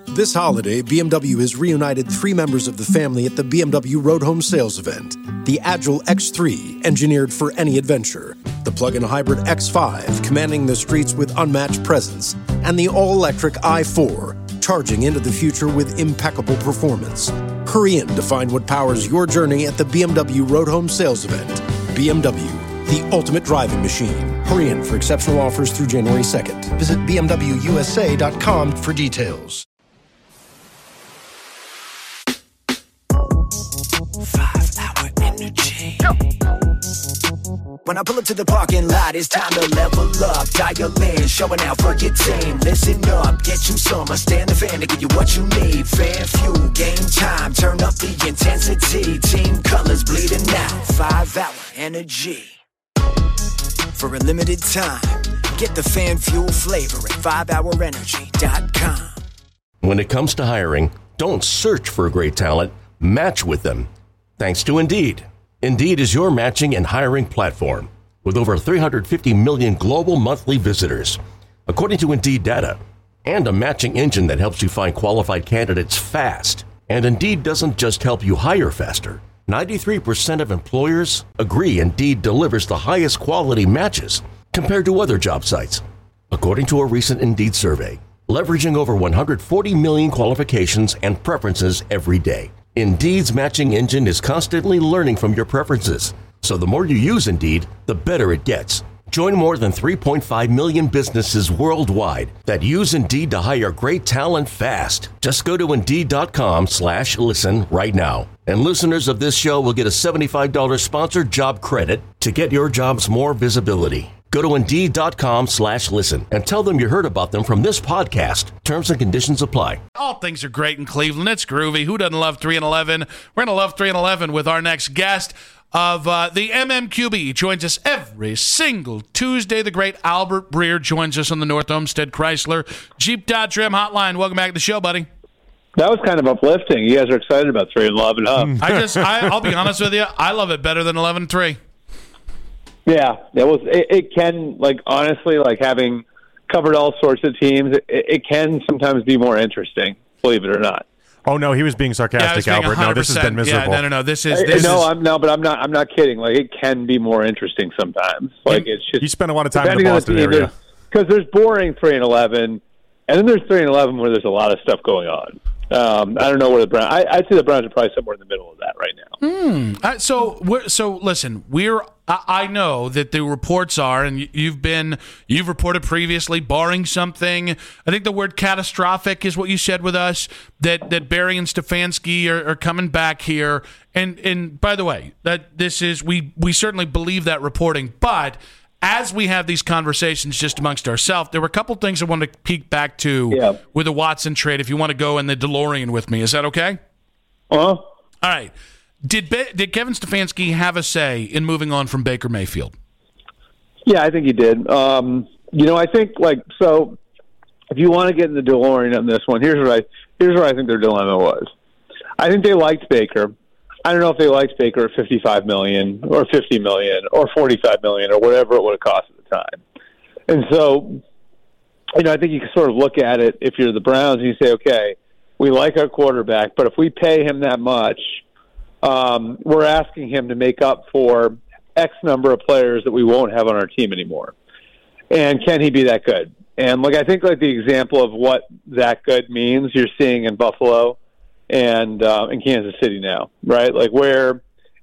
This holiday, BMW has reunited 3 members of the family at the BMW Road Home Sales event. The Agile X3, engineered for any adventure. The plug-in hybrid X5, commanding the streets with unmatched presence. And the all-electric i4, charging into the future with impeccable performance. Hurry in to find what powers your journey at the BMW Road Home Sales event. BMW, the ultimate driving machine. Hurry in for exceptional offers through January 2nd. Visit BMWUSA.com for details. 5-hour energy. When I pull up to the parking lot, it's time to level up. Dial in, showing out for your team. Listen up, get you some. I stand the fan to give you what you need. Fan fuel, game time. Turn up the intensity. Team colors bleeding out. 5-hour energy. For a limited time, get the fan fuel flavor at 5hourenergy.com. When it comes to hiring, don't search for great talent, match with them. Thanks to Indeed. Indeed is your matching and hiring platform with over 350 million global monthly visitors, according to Indeed data, and a matching engine that helps you find qualified candidates fast. And Indeed doesn't just help you hire faster. 93% of employers agree Indeed delivers the highest quality matches compared to other job sites, according to a recent Indeed survey, leveraging over 140 million qualifications and preferences every day. Indeed's matching engine is constantly learning from your preferences, so the more you use Indeed, the better it gets. Join more than 3.5 million businesses worldwide that use Indeed to hire great talent fast. Just go to Indeed.com/listen right now. And listeners of this show will get a $75 sponsored job credit to get your jobs more visibility. Go to Indeed.com/listen and tell them you heard about them from this podcast. Terms and conditions apply. All things are great in Cleveland. It's groovy. Who doesn't love 3 and 11? We're going to love 3 and 11 with our next guest of the MMQB. He joins us every single Tuesday. The great Albert Breer joins us on the North Olmsted Chrysler Jeep Dodge Ram Hotline. Welcome back to the show, buddy. That was kind of uplifting. You guys are excited about 3 and 11, huh? I'll be honest with you. I love it better than 11-3. Yeah, it can, like, honestly, like, having covered all sorts of teams, it can sometimes be more interesting, believe it or not. Oh no, he was being sarcastic, Albert. No, this has been miserable. Yeah, no. I'm not kidding. Like, it can be more interesting sometimes. Like, it's just you spend a lot of time in the Boston area because there's boring 3 and 11, and then there's 3 and 11 where there's a lot of stuff going on. I don't know where the Browns. I'd say the Browns are probably somewhere in the middle of that right now. So listen, I know that the reports are, and you've reported previously, barring something. I think the word catastrophic is what you said with us. That Barry and Stefanski are coming back here. And by the way, that this is we certainly believe that reporting, but as we have these conversations just amongst ourselves, there were a couple things I wanted to peek back to with the Watson trade. If you want to go in the DeLorean with me, is that okay? All right. Did Kevin Stefanski have a say in moving on from Baker Mayfield? Yeah, I think he did. I think so. If you want to get in the DeLorean on this one, here's what I think their dilemma was. I think they liked Baker. I don't know if they liked Baker at $55 million or $50 million or $45 million or whatever it would have cost at the time. And so, I think you can sort of look at it if you're the Browns and you say, okay, we like our quarterback, but if we pay him that much, we're asking him to make up for X number of players that we won't have on our team anymore. And can he be that good? And I think the example of what that good means you're seeing in Buffalo and in Kansas City now, right? Where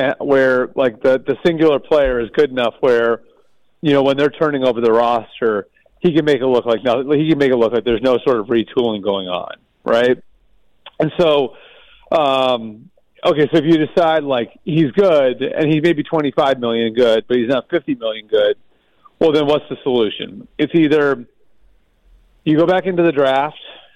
the singular player is good enough where, when they're turning over the roster, he can make it look like there's no sort of retooling going on, right? And so, so if you decide he's good and he's maybe $25 million good, but he's not $50 million good, well, then what's the solution? It's either you go back into the draft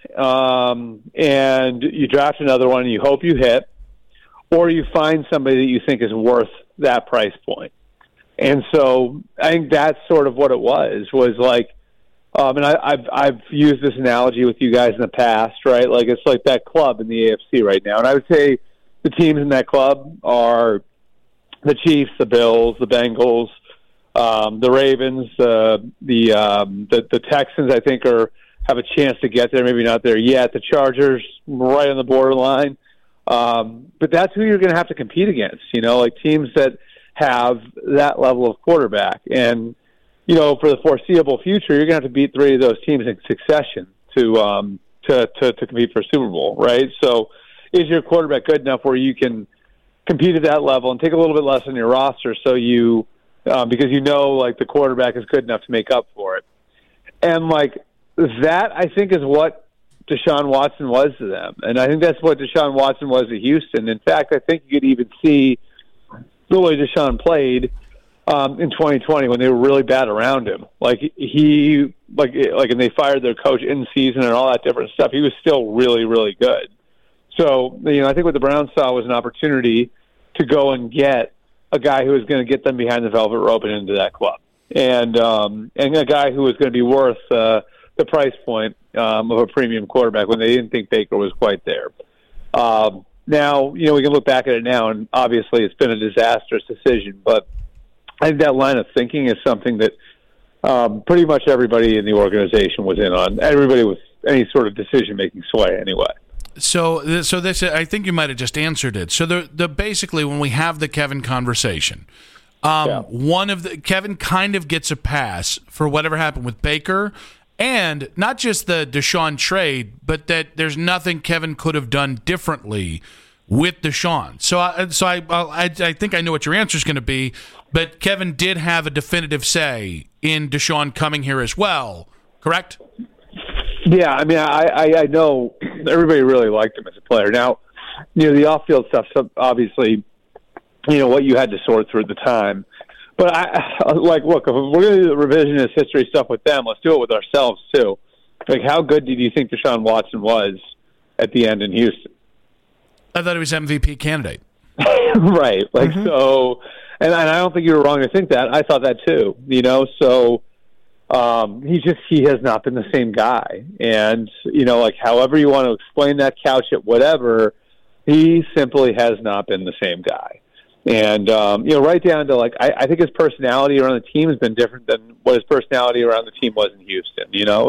and you draft another one and you hope you hit, or you find somebody that you think is worth that price point. And so I think that's sort of what it was and I've used this analogy with you guys in the past, right? It's like that club in the AFC right now. And I would say the teams in that club are the Chiefs, the Bills, the Bengals, the Ravens, the Texans, I think, are have a chance to get there. Maybe not there yet. The Chargers right on the borderline. But that's who you're going to have to compete against, like teams that have that level of quarterback. And, for the foreseeable future, you're going to have to beat 3 of those teams in succession to compete for a Super Bowl, right? So is your quarterback good enough where you can compete at that level and take a little bit less on your roster so you because the quarterback is good enough to make up for it. And, that, I think, is what Deshaun Watson was to them. And I think that's what Deshaun Watson was to Houston. In fact, I think you could even see the way Deshaun played in 2020 when they were really bad around him. And they fired their coach in season and all that different stuff. He was still really, really good. So, I think what the Browns saw was an opportunity to go and get a guy who was going to get them behind the velvet rope and into that club. And a guy who was going to be worth the price point of a premium quarterback when they didn't think Baker was quite there. Now, we can look back at it now, and obviously it's been a disastrous decision, but I think that line of thinking is something that pretty much everybody in the organization was in on. Everybody with any sort of decision-making sway anyway. So this, I think you might have just answered it. So the basically, when we have the Kevin conversation, Kevin kind of gets a pass for whatever happened with Baker, and not just the Deshaun trade, but that there's nothing Kevin could have done differently with Deshaun. So I think I know what your answer is going to be, but Kevin did have a definitive say in Deshaun coming here as well, correct? Yeah, I mean, I know everybody really liked him as a player. Now, the off-field stuff, obviously, what you had to sort through at the time. But look, if we're going to do the revisionist history stuff with them, let's do it with ourselves too. How good did you think Deshaun Watson was at the end in Houston? I thought he was MVP candidate. Right. So, and I don't think you were wrong to think that. I thought that too, so he has not been the same guy. And, however you want to explain that, couch it, whatever, he simply has not been the same guy. And, right down to, I think his personality around the team has been different than what his personality around the team was in Houston,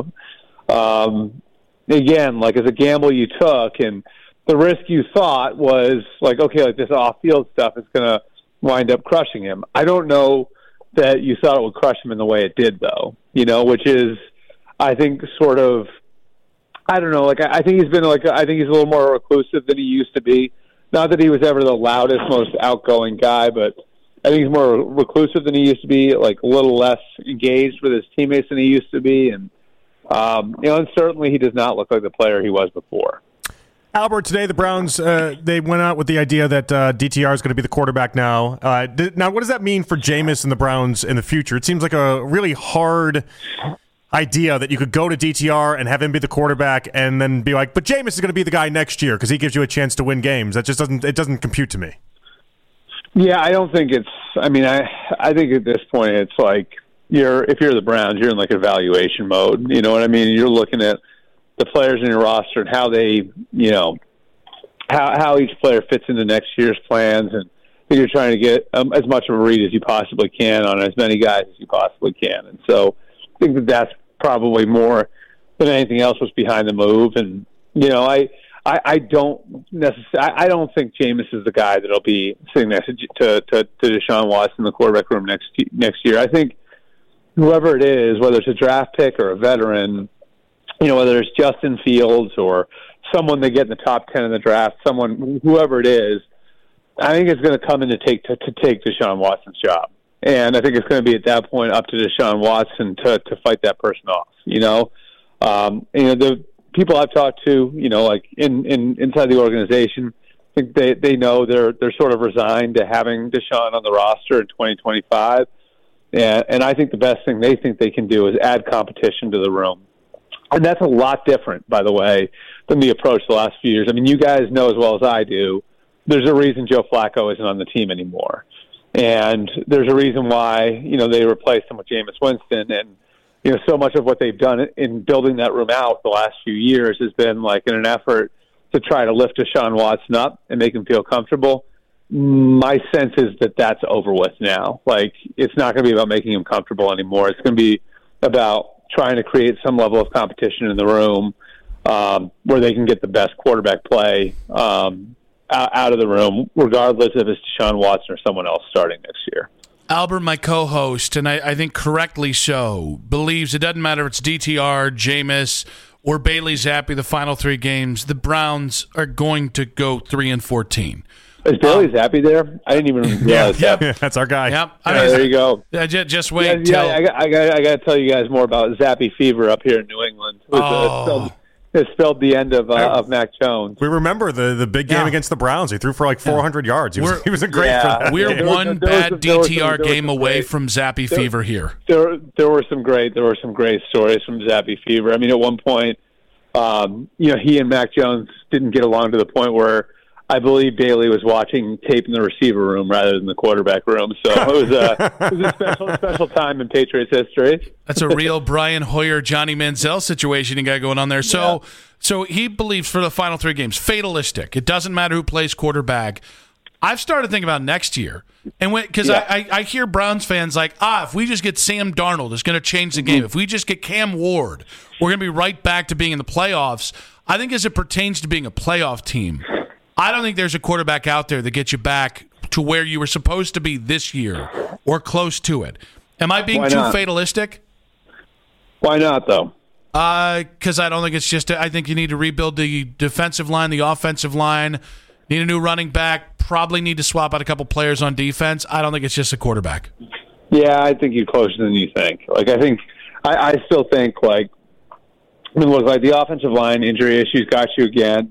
Again, as a gamble you took, and the risk you thought was, this off-field stuff is going to wind up crushing him. I don't know that you thought it would crush him in the way it did, though, which is, I think, sort of, I don't know, I think he's been, I think he's a little more reclusive than he used to be. Not that he was ever the loudest, most outgoing guy, but I think he's more reclusive than he used to be, a little less engaged with his teammates than he used to be. And, and certainly he does not look like the player he was before. Albert, today the Browns, they went out with the idea that DTR is going to be the quarterback now. Now, what does that mean for Jameis and the Browns in the future? It seems like a really hard idea that you could go to DTR and have him be the quarterback and then be like, but Jameis is going to be the guy next year because he gives you a chance to win games. That just doesn't compute to me. Yeah, I don't think it's, I think at this point it's if you're the Browns, you're in evaluation mode. You know what I mean? You're looking at the players in your roster and how they, how each player fits into next year's plans, and you're trying to get as much of a read as you possibly can on as many guys as you possibly can. And so I think that's probably more than anything else was behind the move. And, I don't necessarily, I don't think Jameis is the guy that'll be sitting next to Deshaun Watson in the quarterback room next year. I think whoever it is, whether it's a draft pick or a veteran, whether it's Justin Fields or someone they get in the top 10 in the draft, whoever it is, I think it's going to come in to take Deshaun Watson's job. And I think it's going to be at that point up to Deshaun Watson to fight that person off. The people I've talked to, inside the organization, I think they know they're sort of resigned to having Deshaun on the roster in 2025. And I think the best thing they think they can do is add competition to the room. And that's a lot different, by the way, than the approach the last few years. I mean, you guys know as well as I do, there's a reason Joe Flacco isn't on the team anymore. And there's a reason why, they replaced him with Jameis Winston. And, so much of what they've done in building that room out the last few years has been in an effort to try to lift Deshaun Watson up and make him feel comfortable. My sense is that that's over with now. It's not going to be about making him comfortable anymore. It's going to be about trying to create some level of competition in the room where they can get the best quarterback play out of the room, regardless if it's Deshaun Watson or someone else starting next year. Albert, my co-host, and I think correctly so, believes it doesn't matter if it's DTR, Jameis, or Bailey Zappi the final 3 games, the Browns are going to go 3-14. Is Bailey Zappi there? I didn't even realize that. Yeah, that's our guy. Yep. There you go. Just wait. I got to tell you guys more about Zappi fever up here in New England. It spelled the end of Mac Jones. We remember the big game against the Browns. He threw for like 400 yards. He was a great for that. We're game. one bad DTR game away from Zappi fever here. There were some great stories from Zappi fever. I mean, at one point, he and Mac Jones didn't get along to the point where I believe Bailey was watching tape in the receiver room rather than the quarterback room. So it was a special time in Patriots history. That's a real Brian Hoyer, Johnny Manziel situation you got going on there. So he believes for the final 3 games, fatalistic. It doesn't matter who plays quarterback. I've started thinking about next year, and because I hear Browns fans like, if we just get Sam Darnold, it's going to change the game. If we just get Cam Ward, we're going to be right back to being in the playoffs. I think as it pertains to being a playoff team, I don't think there's a quarterback out there that gets you back to where you were supposed to be this year or close to it. Am I being too fatalistic? Why not, though? Because I don't think it's just – I think you need to rebuild the defensive line, the offensive line, need a new running back, probably need to swap out a couple players on defense. I don't think it's just a quarterback. Yeah, I think you're closer than you think. Like, I still think, like, the offensive line injury issues got you again.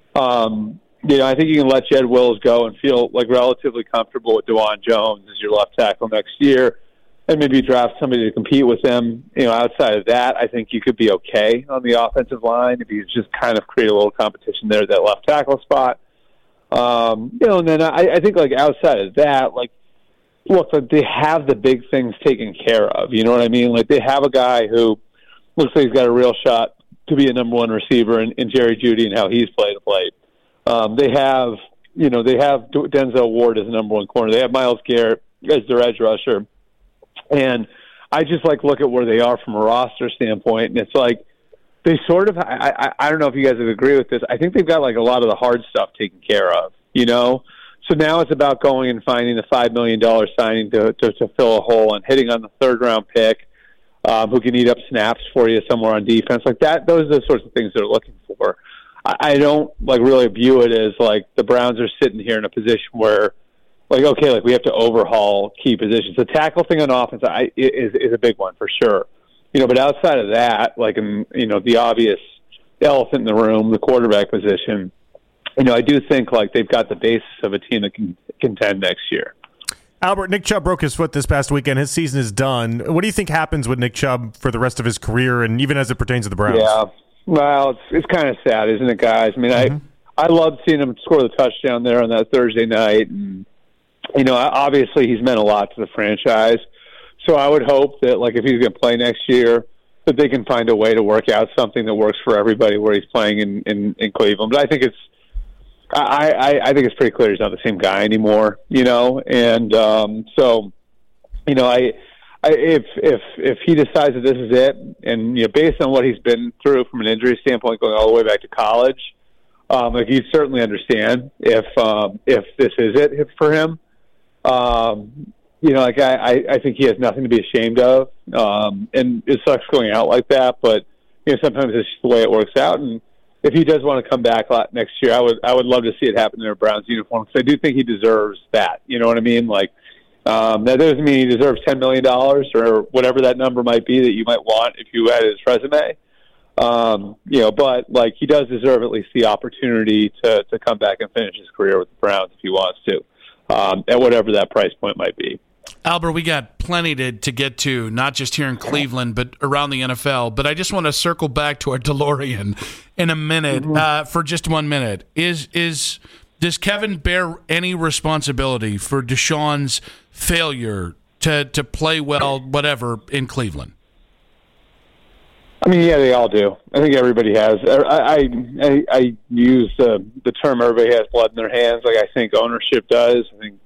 I think you can let Jed Wills go and feel like relatively comfortable with DeJuan Jones as your left tackle next year, and maybe draft somebody to compete with them. Outside of that, I think you could be okay on the offensive line if you just kind of create a little competition there at that left tackle spot. And then I think like outside of that, like, look, they have the big things taken care of. You know what I mean? Like, they have a guy who looks like he's got a real shot to be a number 1 receiver in Jerry Jeudy and how he's played the plate. They have Denzel Ward as the number 1 corner. They have Myles Garrett as their edge rusher. And I just look at where they are from a roster standpoint. And it's like, they sort of, I don't know if you guys would agree with this. I think they've got a lot of the hard stuff taken care of, So now it's about going and finding the $5 million signing to fill a hole and hitting on the 3rd round pick, who can eat up snaps for you somewhere on defense like that. Those are the sorts of things they're looking for. I don't really view it as the Browns are sitting here in a position where we have to overhaul key positions. The tackle thing on offense is a big one for sure. But outside of that, the obvious elephant in the room, the quarterback position, I do think they've got the basis of a team that can contend next year. Albert, Nick Chubb broke his foot this past weekend. His season is done. What do you think happens with Nick Chubb for the rest of his career, and even as it pertains to the Browns? Yeah. Well, it's kind of sad, isn't it, guys? I mean, I loved seeing him score the touchdown there on that Thursday night. And, obviously he's meant a lot to the franchise. So I would hope that, if he's going to play next year, that they can find a way to work out something that works for everybody where he's playing in Cleveland. But I think I think it's pretty clear he's not the same guy anymore, And if he decides that this is it, and based on what he's been through from an injury standpoint, going all the way back to college, you certainly understand if this is it for him. I think he has nothing to be ashamed of, and it sucks going out like that. But sometimes it's just the way it works out. And if he does want to come back next year, I would love to see it happen in a Browns uniform, because I do think he deserves that. You know what I mean? That doesn't mean he deserves $10 million or whatever that number might be that you might want if you had his resume. But he does deserve at least the opportunity to come back and finish his career with the Browns if he wants to, at whatever that price point might be. Albert, we got plenty to get to, not just here in Cleveland, but around the NFL. But I just want to circle back to our DeLorean in a minute, for just 1 minute. Does Kevin bear any responsibility for Deshaun's failure to play well, whatever, in Cleveland? I mean, yeah, they all do. I think everybody has. I use the term everybody has blood in their hands. I think ownership does. I think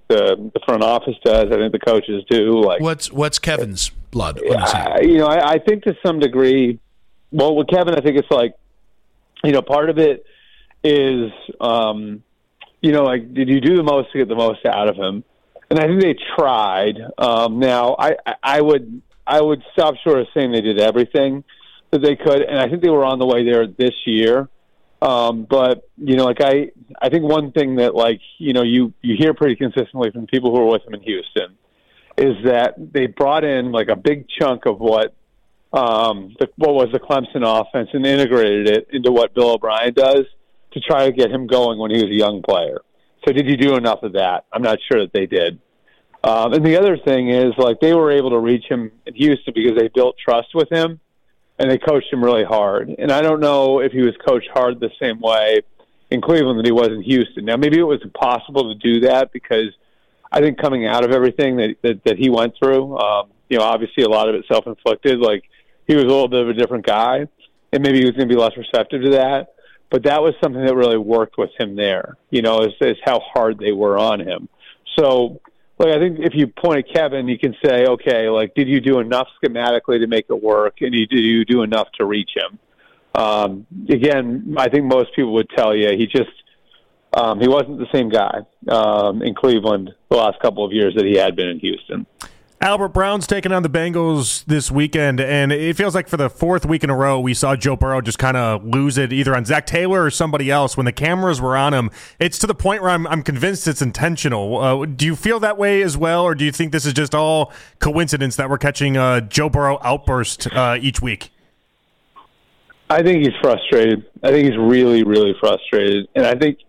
the front office does. I think the coaches do. Like, what's Kevin's blood? I think to some degree. Well, with Kevin, I think it's like, part of it is, like, did you do the most to get the most out of him? And I think they tried. Now, I would stop short of saying they did everything that they could, and I think they were on the way there this year. But I think one thing that you hear pretty consistently from people who are with him in Houston is that they brought in like a big chunk of what was the Clemson offense and integrated it into what Bill O'Brien does to try to get him going when he was a young player. So did you do enough of that? I'm not sure that they did. And the other thing is, they were able to reach him in Houston because they built trust with him and they coached him really hard. And I don't know if he was coached hard the same way in Cleveland that he was in Houston. Now, maybe it was impossible to do that because I think coming out of everything that he went through, obviously a lot of it self-inflicted. He was a little bit of a different guy, and maybe he was going to be less receptive to that. But that was something that really worked with him there, is how hard they were on him. So, I think if you point at Kevin, you can say, okay, did you do enough schematically to make it work, and did you do enough to reach him? Again, I think most people would tell you he just he wasn't the same guy in Cleveland the last couple of years that he had been in Houston. Albert, Brown's taking on the Bengals this weekend, and it feels like for the fourth week in a row, we saw Joe Burrow just kind of lose it either on Zach Taylor or somebody else. When the cameras were on him, it's to the point where I'm convinced it's intentional. Do you feel that way as well, or do you think this is just all coincidence that we're catching Joe Burrow outburst each week? I think he's frustrated. I think he's really, really frustrated. And I think,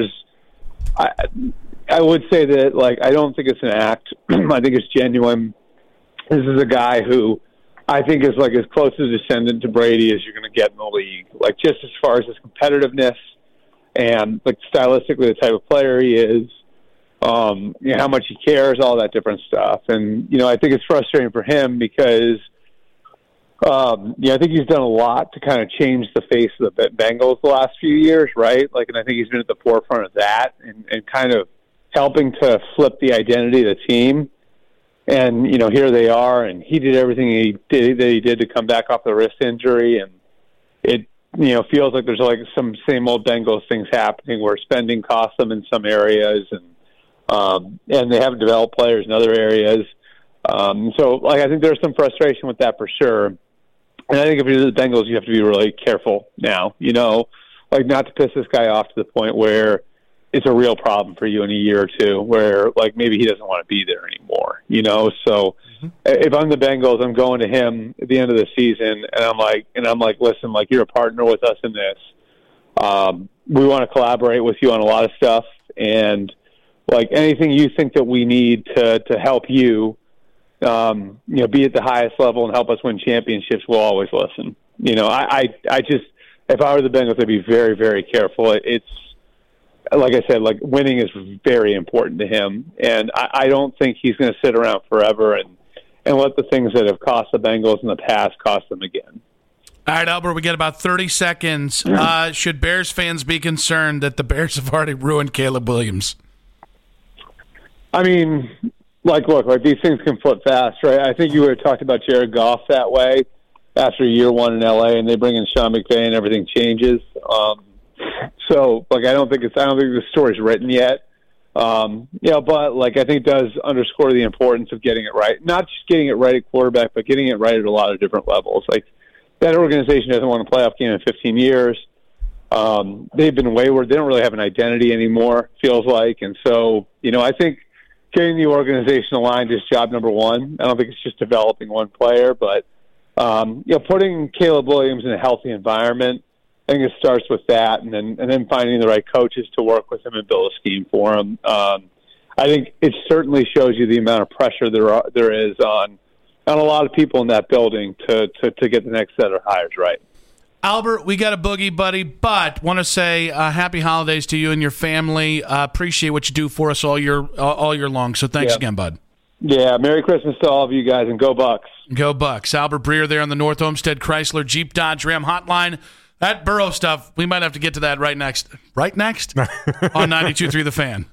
I would say that, I don't think it's an act. I think it's genuine. This is a guy who I think is, as close a descendant to Brady as you're going to get in the league. Just as far as his competitiveness and, stylistically the type of player he is, how much he cares, all that different stuff. And, I think it's frustrating for him because, I think he's done a lot to kind of change the face of the Bengals the last few years, right? And I think he's been at the forefront of that and kind of helping to flip the identity of the team. And, here they are, and he did everything he did to come back off the wrist injury. And it, feels like there's some same old Bengals things happening where spending costs them in some areas and they haven't developed players in other areas. So I think there's some frustration with that for sure. And I think if you're the Bengals, you have to be really careful now, not to piss this guy off to the point where it's a real problem for you in a year or two where maybe he doesn't want to be there anymore, So if I'm the Bengals, I'm going to him at the end of the season and I'm like, listen, you're a partner with us in this. We want to collaborate with you on a lot of stuff. And anything you think that we need to help you, be at the highest level and help us win championships, we'll always listen. I just, if I were the Bengals, I'd be very, very careful. It's, like I said, winning is very important to him. And I don't think he's going to sit around forever and let the things that have cost the Bengals in the past cost them again. All right, Albert, we get about 30 seconds. Should Bears fans be concerned that the Bears have already ruined Caleb Williams? I mean, look, these things can flip fast, right? I think you would have talked about Jared Goff that way after year one in LA, and they bring in Sean McVay, and everything changes. So, I don't think the story's written yet. But I think it does underscore the importance of getting it right. Not just getting it right at quarterback, but getting it right at a lot of different levels. That organization hasn't won a playoff game in 15 years. They've been wayward. They don't really have an identity anymore, feels like. And so, I think getting the organization aligned is job number one. I don't think it's just developing one player, but putting Caleb Williams in a healthy environment, I think it starts with that, and then finding the right coaches to work with him and build a scheme for him. I think it certainly shows you the amount of pressure there is on a lot of people in that building to get the next set of hires right. Albert, we got a boogie, buddy, but want to say happy holidays to you and your family. Appreciate what you do for us all year long. So thanks again, bud. Yeah, Merry Christmas to all of you guys, and go Bucks. Go Bucks. Albert Breer there on the North Olmsted Chrysler Jeep Dodge Ram hotline. That Burrow stuff, we might have to get to that right next on 92.3 The Fan.